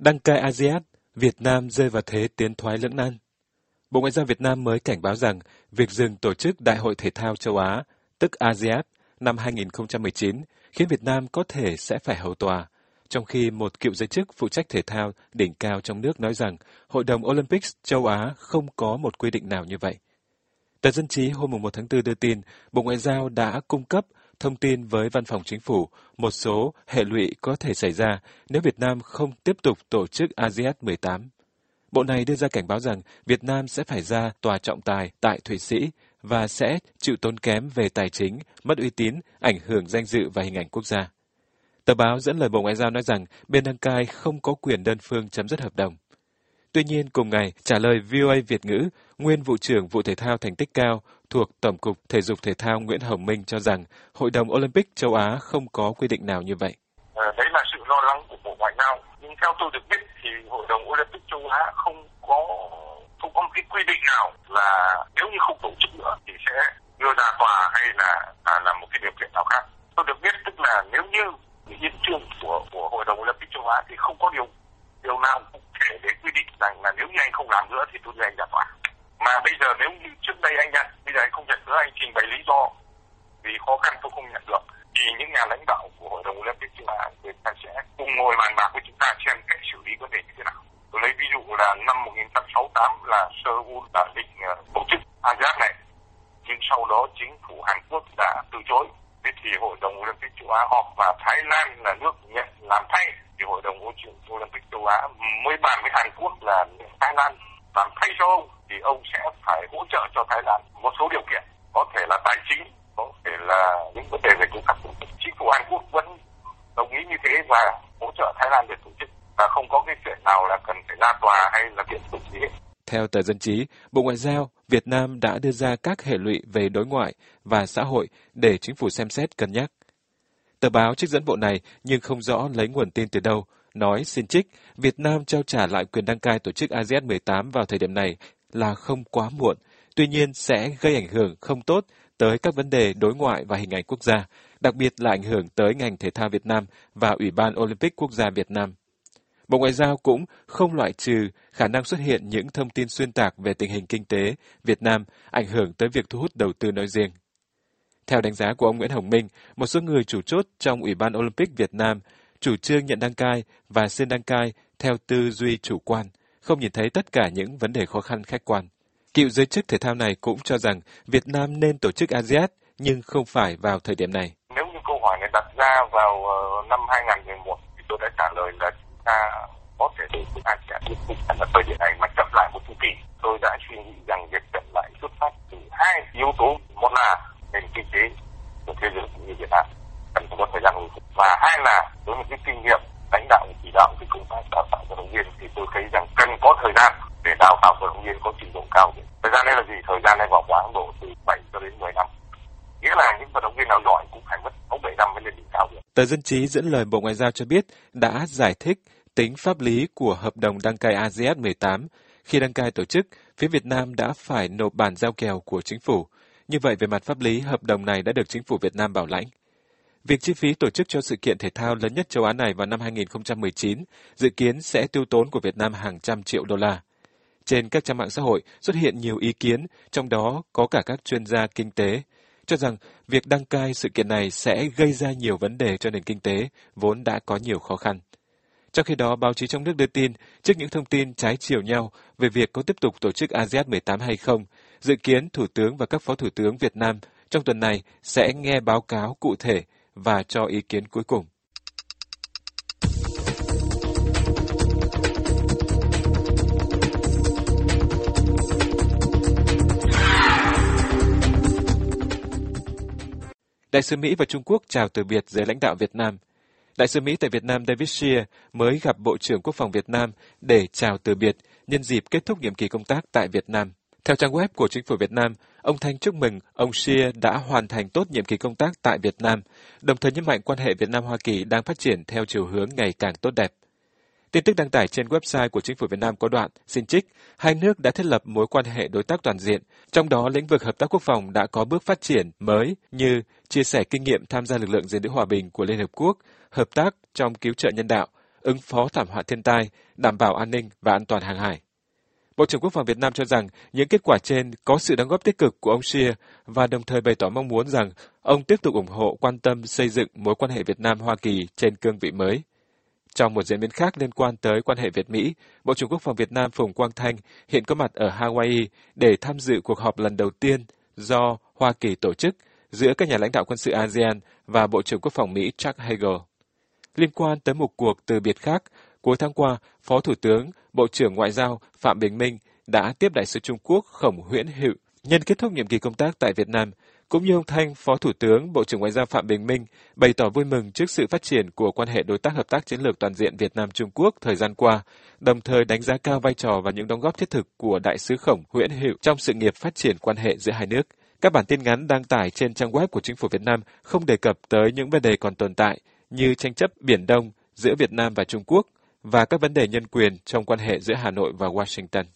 Đăng cai ASEAN, Việt Nam rơi vào thế tiến thoái lưỡng nan. Bộ Ngoại giao Việt Nam mới cảnh báo rằng việc dừng tổ chức Đại hội Thể thao châu Á, tức ASEAN, năm 2019 khiến Việt Nam có thể sẽ phải hầu tòa, trong khi một cựu giới chức phụ trách thể thao đỉnh cao trong nước nói rằng Hội đồng Olympics châu Á không có một quy định nào như vậy. Tờ Dân trí hôm 1 tháng 4 đưa tin, Bộ Ngoại giao đã cung cấp thông tin với Văn phòng Chính phủ một số hệ lụy có thể xảy ra nếu Việt Nam không tiếp tục tổ chức ASEAN 18. Bộ này đưa ra cảnh báo rằng Việt Nam sẽ phải ra tòa trọng tài tại Thụy Sĩ và sẽ chịu tốn kém về tài chính, mất uy tín, ảnh hưởng danh dự và hình ảnh quốc gia. Tờ báo dẫn lời Bộ Ngoại giao nói rằng bên đăng cai không có quyền đơn phương chấm dứt hợp đồng. Tuy nhiên, cùng ngày, trả lời VOA Việt ngữ, nguyên vụ trưởng vụ thể thao thành tích cao thuộc Tổng cục Thể dục Thể thao Nguyễn Hồng Minh cho rằng Hội đồng Olympic châu Á không có quy định nào như vậy. Đấy là sự lo lắng của Bộ Ngoại giao. Nhưng theo tôi được biết thì Hội đồng Olympic châu Á không có một cái quy định nào là nếu như không tổ chức nữa thì sẽ đưa ra tòa hay là một cái điều kiện nào khác. Tôi được biết tức là nếu như hiến trương của Hội đồng Olympic châu Á thì không có điều nào cụ thể để quy định rằng là nếu như anh không làm nữa thì tôi đưa anh ra tòa. Mà bây giờ nếu như trước đây anh nhận, bây giờ anh không nhận nữa, anh trình bày lý do vì khó khăn tôi không nhận được, thì những nhà lãnh đạo của Hội đồng Olympic châu Á người ta sẽ cùng ngồi bàn bạc với chúng ta xem cách xử lý vấn đề như thế nào. Tôi lấy ví dụ là năm 1968 là Seoul đã định tổ chức ASEAN này, nhưng sau đó chính phủ Hàn Quốc đã từ chối. Thế thì Hội đồng Olympic châu Á họp và Thái Lan là nước nhận làm thay, thì Hội đồng Olympic châu Á mới bàn với Hàn Quốc là Thái Lan làm thay cho ông, thì ông sẽ phải hỗ trợ cho Thái Lan một số điều kiện, có thể là tài chính, có thể là những vấn đề về công tác tổ chức. Chính phủ Hàn Quốc vẫn đồng ý như thế và hỗ trợ Thái Lan để tổ chức, và không có cái chuyện nào là cần phải ra tòa hay là kiện tụng gì hết. Theo tờ Dân trí, Bộ Ngoại giao Việt Nam đã đưa ra các hệ lụy về đối ngoại và xã hội để chính phủ xem xét cân nhắc. Tờ báo trích dẫn bộ này nhưng không rõ lấy nguồn tin từ đâu, nói xin trích Việt Nam trao trả lại quyền đăng cai tổ chức ASEAN 18 vào thời điểm này là không quá muộn, tuy nhiên sẽ gây ảnh hưởng không tốt tới các vấn đề đối ngoại và hình ảnh quốc gia, đặc biệt là ảnh hưởng tới ngành thể thao Việt Nam và Ủy ban Olympic Quốc gia Việt Nam. Bộ Ngoại giao cũng không loại trừ khả năng xuất hiện những thông tin xuyên tạc về tình hình kinh tế Việt Nam ảnh hưởng tới việc thu hút đầu tư nói riêng. Theo đánh giá của ông Nguyễn Hồng Minh, một số người chủ chốt trong Ủy ban Olympic Việt Nam chủ trương nhận đăng cai và xin đăng cai theo tư duy chủ quan, không nhìn thấy tất cả những vấn đề khó khăn khách quan. Cựu giới chức thể thao này cũng cho rằng Việt Nam nên tổ chức ASEAN nhưng không phải vào thời điểm này. Nếu như câu hỏi này đặt ra vào năm 2011 thì tôi đã trả lời là chúng ta có thể tổ chức ASEAN, nhưng không phải là thời điểm này mà chậm lại một chu kỳ. Tôi đã suy nghĩ rằng việc chậm lại xuất phát từ hai yếu tố, một là nền kinh tế của thế giới cũng như Việt Nam cần có thời gian hồi phục, và hai là với một cái kinh nghiệm lãnh đạo chỉ đạo cái công tác đào tạo vận động viên thì tôi thấy rằng cần có thời gian để đào tạo vận động viên có trình độ cao. Thời gian này là gì? Thời gian này vào khoảng độ từ 7 cho đến 10 năm. Nghĩa là những vận động viên nào giỏi cũng phải mất 6-7 năm mới lên đỉnh cao được. Tờ Dân trí dẫn lời Bộ Ngoại giao cho biết đã giải thích tính pháp lý của hợp đồng đăng cai ASEAN 18. Khi đăng cai tổ chức, phía Việt Nam đã phải nộp bản giao kèo của chính phủ. Như vậy, về mặt pháp lý, hợp đồng này đã được chính phủ Việt Nam bảo lãnh. Việc chi phí tổ chức cho sự kiện thể thao lớn nhất châu Á này vào năm 2019 dự kiến sẽ tiêu tốn của Việt Nam hàng trăm triệu đô la. Trên các trang mạng xã hội xuất hiện nhiều ý kiến, trong đó có cả các chuyên gia kinh tế, cho rằng việc đăng cai sự kiện này sẽ gây ra nhiều vấn đề cho nền kinh tế, vốn đã có nhiều khó khăn. Trong khi đó, báo chí trong nước đưa tin, trước những thông tin trái chiều nhau về việc có tiếp tục tổ chức ASEAN 18 hay không, dự kiến Thủ tướng và các Phó Thủ tướng Việt Nam trong tuần này sẽ nghe báo cáo cụ thể và cho ý kiến cuối cùng. Đại sứ Mỹ và Trung Quốc chào từ biệt giới lãnh đạo Việt Nam. Đại sứ Mỹ tại Việt Nam David Shear mới gặp Bộ trưởng Quốc phòng Việt Nam để chào từ biệt nhân dịp kết thúc nhiệm kỳ công tác tại Việt Nam. Theo trang web của Chính phủ Việt Nam, ông Thanh chúc mừng ông Shear đã hoàn thành tốt nhiệm kỳ công tác tại Việt Nam, đồng thời nhấn mạnh quan hệ Việt Nam-Hoa Kỳ đang phát triển theo chiều hướng ngày càng tốt đẹp. Tin tức đăng tải trên website của Chính phủ Việt Nam có đoạn, xin trích, hai nước đã thiết lập mối quan hệ đối tác toàn diện, trong đó lĩnh vực hợp tác quốc phòng đã có bước phát triển mới như chia sẻ kinh nghiệm tham gia lực lượng gìn giữ hòa bình của Liên Hợp Quốc, hợp tác trong cứu trợ nhân đạo, ứng phó thảm họa thiên tai, đảm bảo an ninh và an toàn hàng hải. Bộ trưởng Quốc phòng Việt Nam cho rằng những kết quả trên có sự đóng góp tích cực của ông Scheer và đồng thời bày tỏ mong muốn rằng ông tiếp tục ủng hộ quan tâm xây dựng mối quan hệ Việt Nam-Hoa Kỳ trên cương vị mới. Trong một diễn biến khác liên quan tới quan hệ Việt-Mỹ, Bộ trưởng Quốc phòng Việt Nam Phùng Quang Thanh hiện có mặt ở Hawaii để tham dự cuộc họp lần đầu tiên do Hoa Kỳ tổ chức giữa các nhà lãnh đạo quân sự ASEAN và Bộ trưởng Quốc phòng Mỹ Chuck Hagel. Liên quan tới một cuộc từ biệt khác, cuối tháng qua, Phó Thủ tướng, Bộ trưởng Ngoại giao Phạm Bình Minh đã tiếp đại sứ Trung Quốc Khổng Huyễn Hữu nhân kết thúc nhiệm kỳ công tác tại Việt Nam. Cũng như ông Thanh, Phó Thủ tướng, Bộ trưởng Ngoại giao Phạm Bình Minh bày tỏ vui mừng trước sự phát triển của quan hệ đối tác hợp tác chiến lược toàn diện Việt Nam-Trung Quốc thời gian qua, đồng thời đánh giá cao vai trò và những đóng góp thiết thực của đại sứ Khổng Huyễn Hữu trong sự nghiệp phát triển quan hệ giữa hai nước. Các bản tin ngắn đăng tải trên trang web của Chính phủ Việt Nam không đề cập tới những vấn đề còn tồn tại như tranh chấp Biển Đông giữa Việt Nam và Trung Quốc và các vấn đề nhân quyền trong quan hệ giữa Hà Nội và Washington.